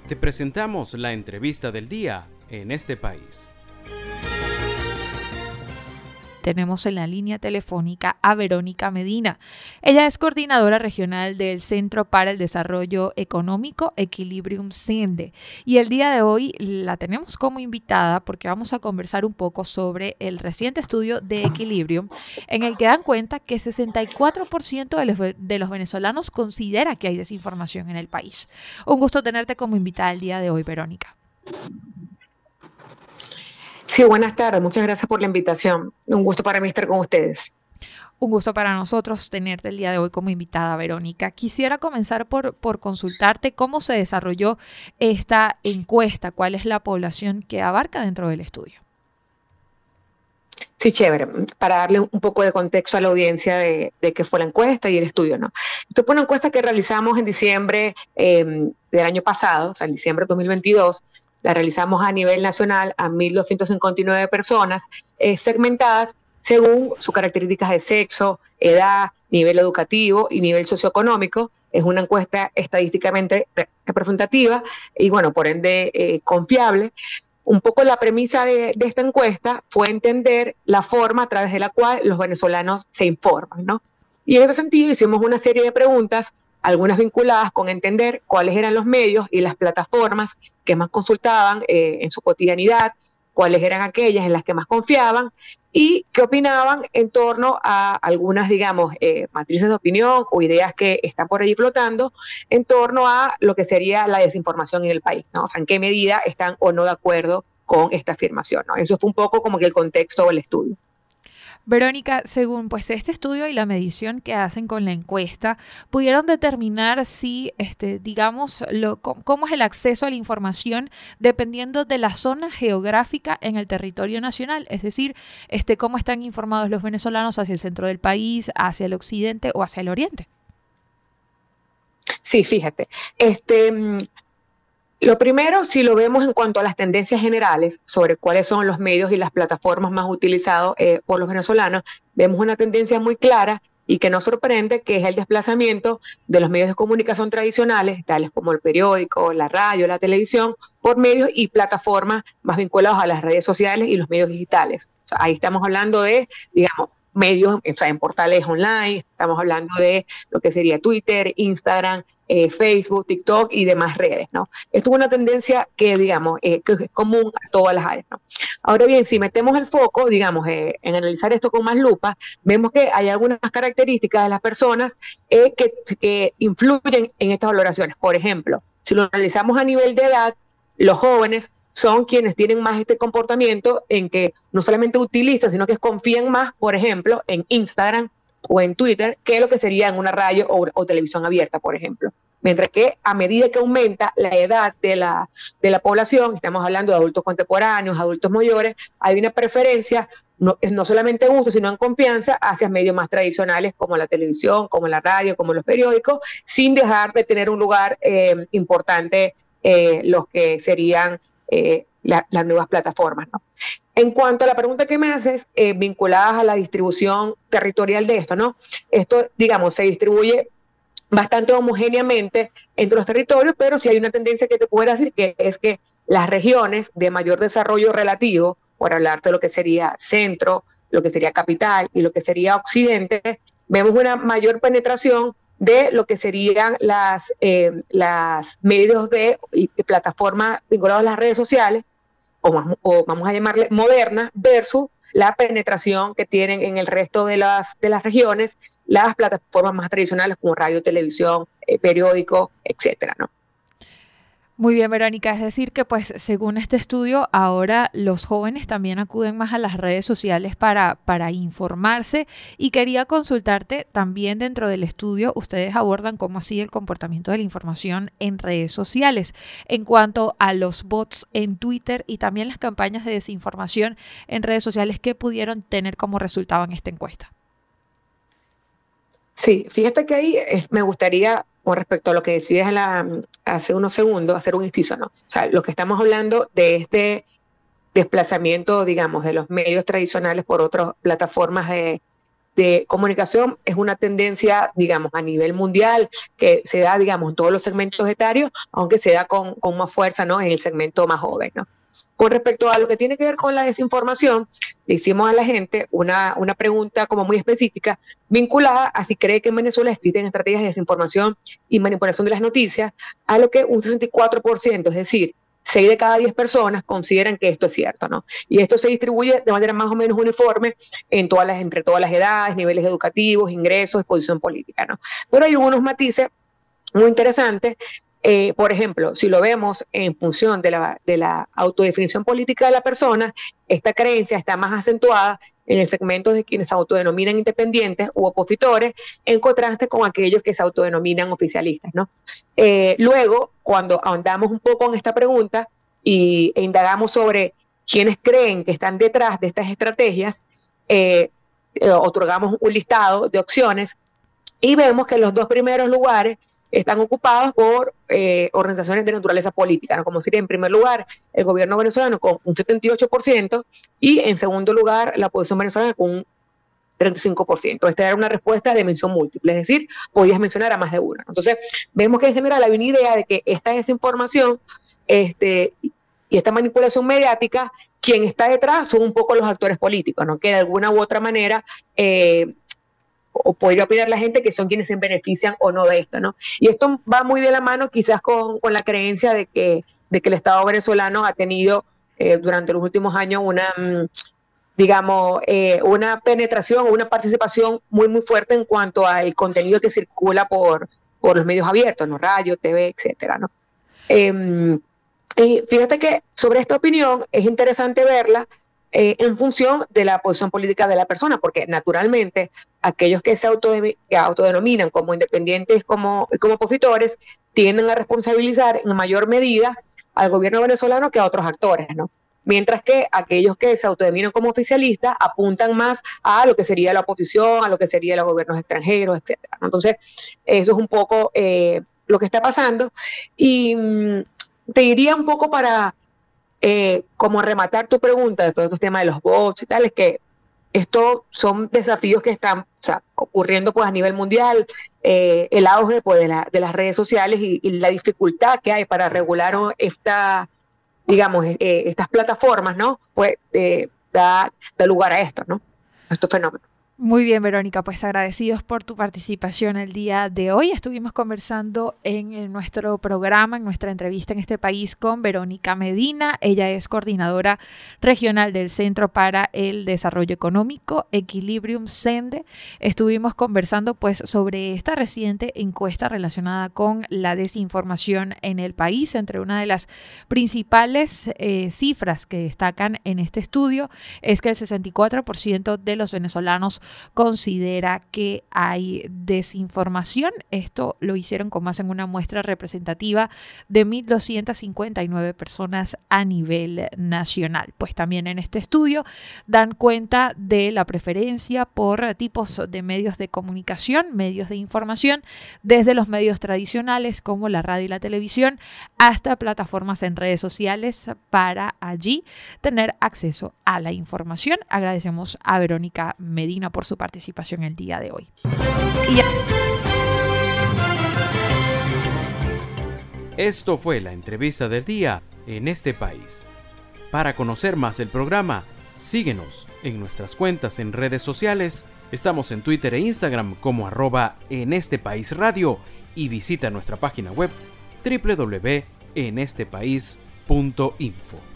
Te presentamos la entrevista del día en este país. Tenemos en la línea telefónica a Verónica Medina. Ella es coordinadora regional del Centro para el Desarrollo Económico Equilibrium CENDE. Y el día de hoy la tenemos como invitada porque vamos a conversar un poco sobre el reciente estudio de Equilibrium, en el que dan cuenta que 64% de los venezolanos considera que hay desinformación en el país. Un gusto tenerte como invitada el día de hoy, Verónica. Sí, buenas tardes. Muchas gracias por la invitación. Un gusto para mí estar con ustedes. Un gusto para nosotros tenerte el día de hoy como invitada, Verónica. Quisiera comenzar por consultarte cómo se desarrolló esta encuesta, cuál es la población que abarca dentro del estudio. Sí, chévere. Para darle un poco de contexto a la audiencia de qué fue la encuesta y el estudio, ¿no? Esto fue una encuesta que realizamos en diciembre del año pasado, o sea, en diciembre de 2022. La realizamos a nivel nacional a 1.259 personas segmentadas según sus características de sexo, edad, nivel educativo y nivel socioeconómico. Es una encuesta estadísticamente representativa y, bueno, por ende, confiable. Un poco la premisa de esta encuesta fue entender la forma a través de la cual los venezolanos se informan, ¿no? Y en ese sentido hicimos una serie de preguntas, algunas vinculadas con entender cuáles eran los medios y las plataformas que más consultaban en su cotidianidad, cuáles eran aquellas en las que más confiaban y qué opinaban en torno a algunas, digamos, matrices de opinión o ideas que están por ahí flotando en torno a lo que sería la desinformación en el país, ¿no? O sea, en qué medida están o no de acuerdo con esta afirmación, ¿no? Eso fue un poco como que el contexto del estudio. Verónica, según pues este estudio y la medición que hacen con la encuesta, pudieron determinar si, digamos, cómo es el acceso a la información dependiendo de la zona geográfica en el territorio nacional, es decir, cómo están informados los venezolanos hacia el centro del país, hacia el occidente o hacia el oriente. Sí, fíjate, lo primero, si lo vemos en cuanto a las tendencias generales sobre cuáles son los medios y las plataformas más utilizados por los venezolanos, vemos una tendencia muy clara y que nos sorprende, que es el desplazamiento de los medios de comunicación tradicionales, tales como el periódico, la radio, la televisión, por medios y plataformas más vinculados a las redes sociales y los medios digitales. O sea, ahí estamos hablando de, digamos, medios, o sea, en portales online, estamos hablando de lo que sería Twitter, Instagram, Facebook, TikTok y demás redes, ¿no? Esto es una tendencia que, digamos, que es común a todas las áreas, ¿no? Ahora bien, si metemos el foco, digamos, en analizar esto con más lupa, vemos que hay algunas características de las personas que influyen en estas valoraciones. Por ejemplo, si lo analizamos a nivel de edad, los jóvenes son quienes tienen más este comportamiento en que no solamente utilizan, sino que confían más, por ejemplo, en Instagram o en Twitter, que lo que sería en una radio o televisión abierta, por ejemplo. Mientras que a medida que aumenta la edad de la población, estamos hablando de adultos contemporáneos, adultos mayores, hay una preferencia, no solamente en uso, sino en confianza hacia medios más tradicionales como la televisión, como la radio, como los periódicos, sin dejar de tener un lugar importante los que serían las nuevas plataformas, ¿no? En cuanto a la pregunta que me haces, vinculadas a la distribución territorial de esto, ¿no? Esto, digamos, se distribuye bastante homogéneamente entre los territorios, pero sí hay una tendencia que te puedo decir, que es que las regiones de mayor desarrollo relativo, por hablarte de lo que sería centro, lo que sería capital y lo que sería occidente, vemos una mayor penetración de lo que serían las medios y plataformas vinculadas a las redes sociales, o vamos a llamarle modernas, versus la penetración que tienen en el resto de las regiones las plataformas más tradicionales como radio, televisión, periódico, etcétera, ¿no? Muy bien, Verónica, es decir que pues según este estudio ahora los jóvenes también acuden más a las redes sociales para informarse, y quería consultarte también dentro del estudio, ustedes abordan cómo así el comportamiento de la información en redes sociales en cuanto a los bots en Twitter y también las campañas de desinformación en redes sociales que pudieron tener como resultado en esta encuesta. Sí, fíjate que ahí me gustaría, con respecto a lo que decías hace unos segundos, hacer un inciso, ¿no? O sea, lo que estamos hablando de este desplazamiento, digamos, de los medios tradicionales por otras plataformas de comunicación es una tendencia, digamos, a nivel mundial que se da, digamos, en todos los segmentos etarios, aunque se da con más fuerza, ¿no?, en el segmento más joven, ¿no? Con respecto a lo que tiene que ver con la desinformación, le hicimos a la gente una pregunta como muy específica vinculada a si cree que en Venezuela existen estrategias de desinformación y manipulación de las noticias, a lo que un 64%, es decir, 6 de cada 10 personas consideran que esto es cierto, ¿no? Y esto se distribuye de manera más o menos uniforme entre todas las edades, niveles educativos, ingresos, exposición política, ¿no? Pero hay unos matices muy interesantes. Por ejemplo, si lo vemos en función de la autodefinición política de la persona, esta creencia está más acentuada en el segmento de quienes se autodenominan independientes u opositores, en contraste con aquellos que se autodenominan oficialistas, ¿no? Luego, cuando ahondamos un poco en esta pregunta e indagamos sobre quiénes creen que están detrás de estas estrategias, otorgamos un listado de opciones y vemos que los 2 primeros lugares están ocupados por organizaciones de naturaleza política, ¿no? Como sería en primer lugar el gobierno venezolano con un 78% y en segundo lugar la oposición venezolana con un 35%. Esta era una respuesta de mención múltiple, es decir, podías mencionar a más de una. Entonces, vemos que en general hay una idea de que esta desinformación y esta manipulación mediática, quien está detrás son un poco los actores políticos, ¿no?, que de alguna u otra manera o podría opinar la gente que son quienes se benefician o no de esto, ¿no? Y esto va muy de la mano quizás con la creencia de que el Estado venezolano ha tenido durante los últimos años una penetración o una participación muy, muy fuerte en cuanto al contenido que circula por los medios abiertos, ¿no?, radio, TV, etcétera, ¿no? Y fíjate que sobre esta opinión es interesante verla en función de la posición política de la persona, porque naturalmente aquellos que se autodenominan como independientes, como opositores, tienden a responsabilizar en mayor medida al gobierno venezolano que a otros actores, ¿no? Mientras que aquellos que se autodenominan como oficialistas apuntan más a lo que sería la oposición, a lo que serían los gobiernos extranjeros, etcétera, ¿no? Entonces, eso es un poco lo que está pasando. Y te diría un poco para como rematar tu pregunta de todos estos temas de los bots y tal, es que estos son desafíos que están ocurriendo pues a nivel mundial, el auge pues, de las redes sociales y la dificultad que hay para regular estas plataformas, ¿no? Pues da lugar a esto, ¿no? A estos fenómenos. Muy bien, Verónica, pues agradecidos por tu participación el día de hoy. Estuvimos conversando en nuestro programa, en nuestra entrevista en este país con Verónica Medina. Ella es coordinadora regional del Centro para el Desarrollo Económico, Equilibrium Sende. Estuvimos conversando pues sobre esta reciente encuesta relacionada con la desinformación en el país. Entre una de las principales cifras que destacan en este estudio es que el 64% de los venezolanos considera que hay desinformación. Esto lo hicieron con base en una muestra representativa de 1.259 personas a nivel nacional. Pues también en este estudio dan cuenta de la preferencia por tipos de medios de comunicación, medios de información, desde los medios tradicionales como la radio y la televisión hasta plataformas en redes sociales para allí tener acceso a la información. Agradecemos a Verónica Medina por su participación el día de hoy. Esto fue la entrevista del día en este país. Para conocer más el programa, síguenos en nuestras cuentas en redes sociales. Estamos en Twitter e Instagram como @enestepaisradio y visita nuestra página web www.enestepais.info.